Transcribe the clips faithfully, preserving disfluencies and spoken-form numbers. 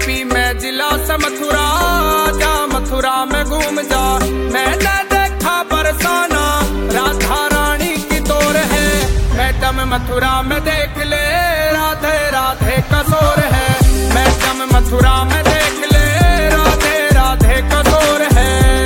UP में जिला से मथुरा जा, मथुरा में घूम जा। मैंने देखा बरसाना राधा रानी की तोर है, मैडम मथुरा में देख ले राधे राधे का शोर है। मैडम मथुरा में देख ले राधे राधे का शोर है।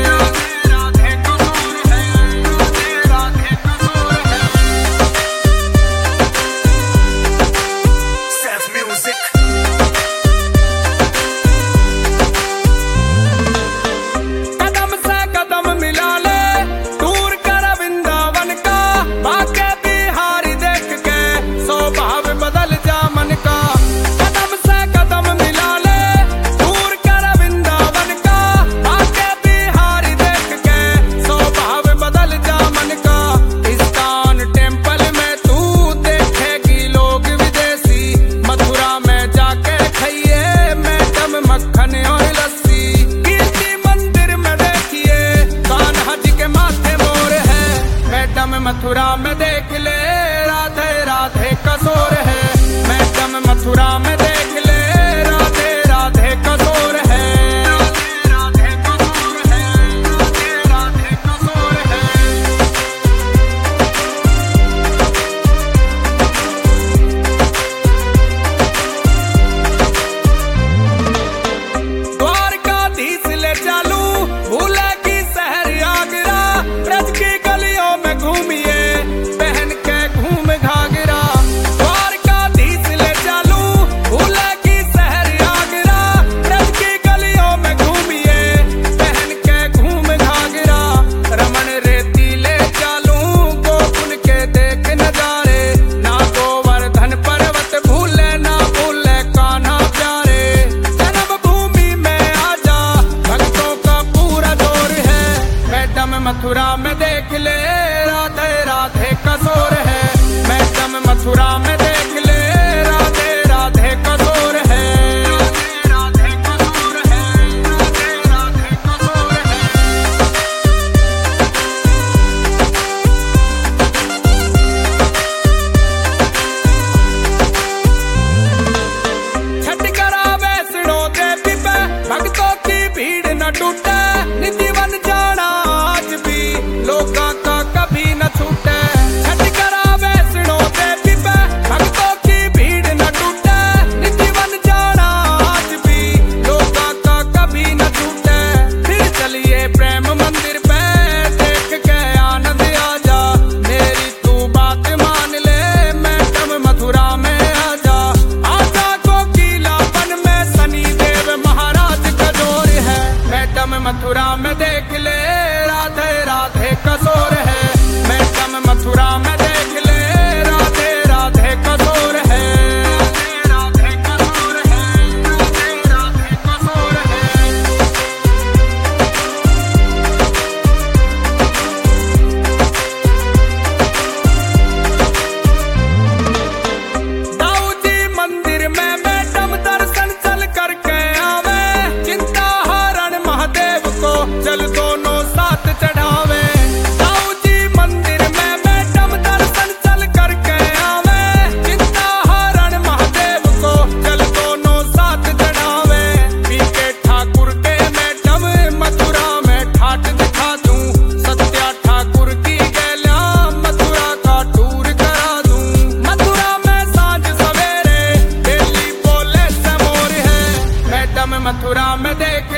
मथुरा में देख ले राधे राधे का शोर है। मैडम मथुरा में देख ले राधे राधे का शोर है। राधे राधे का शोर है, राधे राधे का शोर है। द्वारकाधीश ले चालू भूले की शहर आगरा, ब्रज की गलियों में घूमिए पहन के घूम घाघरा। द्वारकाधीश ले चालू भूले की शहर आगरा, ब्रज की गलियों में घूमिए पहन के घूम घाघरा। रमन रेती ले चालू गोकुल के देख नजारे, ना गोवर्धन पर्वत भूले ना भूले कान्हा प्यारे। जन्म भूमि में आजा भक्तों का पूरा जोर है, मैडम मथुरा में देख ले राधे राधे का शोर है। मैडम मथुरा में देख ले राधे राधे का शोर है। राधे राधे का शोर है, राधे राधे का शोर है। छठ करा वैष्णो देवी पे भक्तों की भीड़ न टूटे, निधि बन जाना आज भी लोका का कभी न छूटे। छठ करा वैष्णो देवी पे भक्तों की भीड़ न टूटे, निधि बन जाना आज भी लोका का कभी न छूटे। फिर चलिए प्रेम मंदिर पे देख के आनंद आजा, मेरी तू बात मान ले मैडम मथुरा में आजा। आजा कोकिलापन में शनि देव महाराज का जोर है, मैडम मथुरा में देख ले राधे राधे का शोर है। मैडम मथुरा में देख ले राधे राधे का शोर है। राधे राधे का शोर है, राधे राधे का शोर है। दाऊजी मंदिर में मैडम दर्शन चल करके आवे, चिंता हरण महादेव को जल दोनों साथ चढ़ावे। दाऊजी मंदिर में मैडम दर्शन चल करके आवे, चिंता हरण महादेव को जल दोनों साथ चढ़ावे। पीके ठाकुर के मैडम मथुरा में ठाट दिखा दूं, सत्या ठाकुर की गैल्या मथुरा का टूर करा दूं। मथुरा में सांझ सवेरे दिल्ली बोले समोर है, मैडम मथुरा में देख